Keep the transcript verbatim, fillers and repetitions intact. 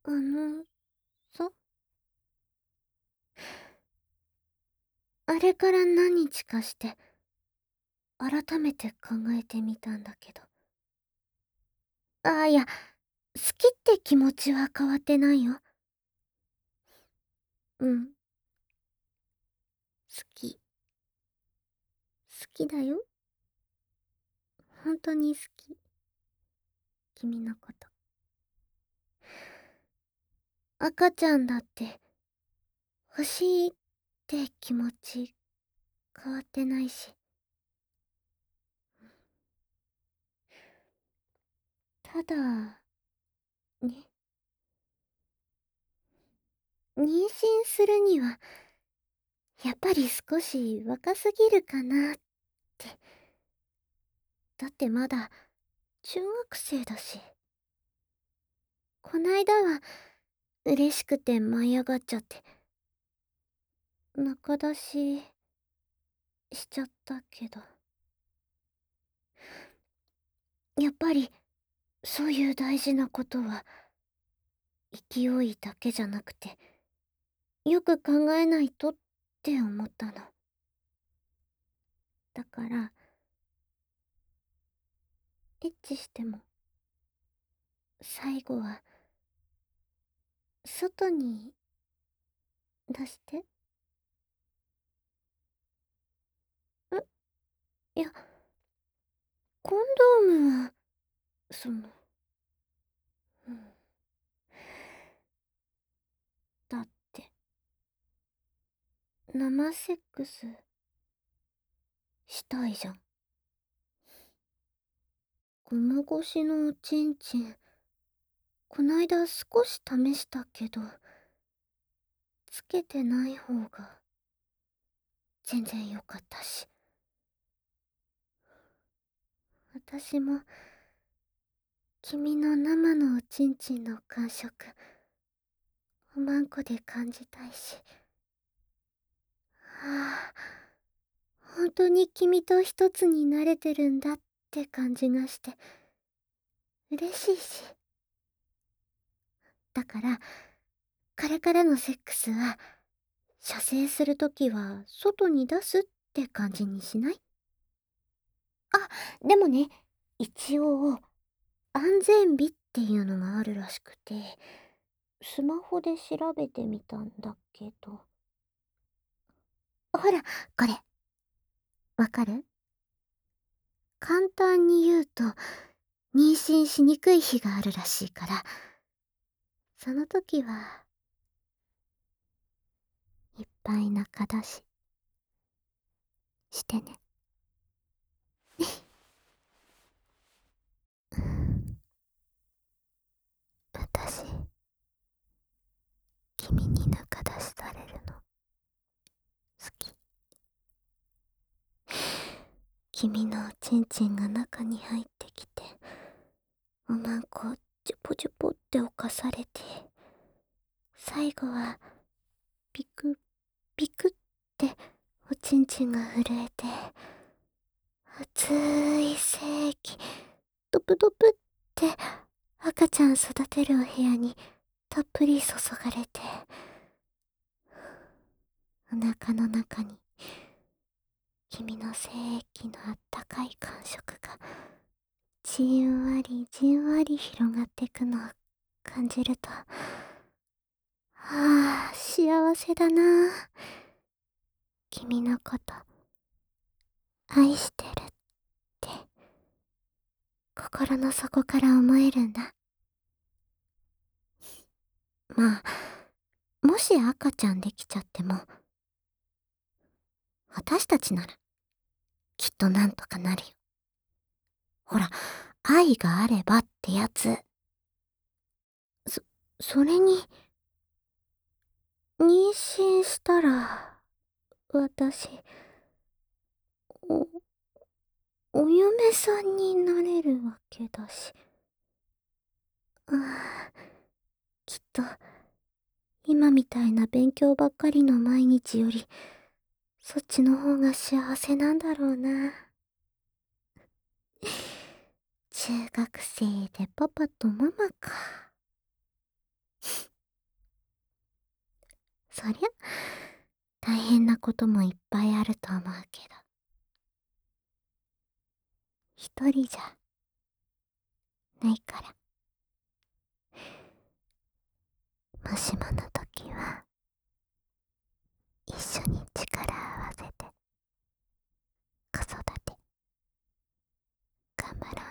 あの、さ、あれから何日かして、改めて考えてみたんだけど。ああ、いや、好きって気持ちは変わってないよ。うん、好き。好きだよ。本当に好き。君のこと。赤ちゃんだって、欲しいって気持ち変わってないし。ただ、ね、妊娠するには、やっぱり少し若すぎるかなって。だってまだ中学生だし。こないだは嬉しくて舞い上がっちゃって、中出ししちゃったけど。やっぱりそういう大事なことは勢いだけじゃなくて、よく考えないとって思ったの。だから、エッチしても、最後は、外に出して。んいや、コンドームは、その、うん。だって、生セックス、したいじゃん。ゴム越しのおちんちん、こないだ少し試したけど、つけてない方が、全然良かったし。私も、君の生のおちんちんの感触、おまんこで感じたいし。はあ、本当に君と一つになれてるんだって感じがして、嬉しいし。だから、これからのセックスは、射精するときは外に出すって感じにしない？あ、でもね、一応、安全日っていうのがあるらしくて、スマホで調べてみたんだけど。ほら、これ。わかる？簡単に言うと、妊娠しにくい日があるらしいから、その時は、いっぱい中出し、してね。私、君に中出しされるの、好き。君のおちんちんが中に入ってきて、おまんこジュポジュポって犯されて、最後は、ピク、ピクって、おちんちんが震えて、熱い精液、ドプドプって、赤ちゃん育てるお部屋にたっぷり注がれて、お腹の中に、君の精液のあったかい感触が、じんわりじんわり広がってくのを感じると、はあ、幸せだな。君のこと、愛してるって、心の底から思えるんだ。まあ、もし赤ちゃんできちゃっても、私たちなら、きっとなんとかなるよ。ほら、愛があればってやつ。そ、それに、妊娠したら、私、お、お嫁さんになれるわけだし。ああ、きっと、今みたいな勉強ばっかりの毎日より、そっちの方が幸せなんだろうな。中学生でパパとママか。 そりゃ大変なこともいっぱいあると思うけど、一人じゃないから。もしもの時は一緒に力合わせて子育て頑張ろうね。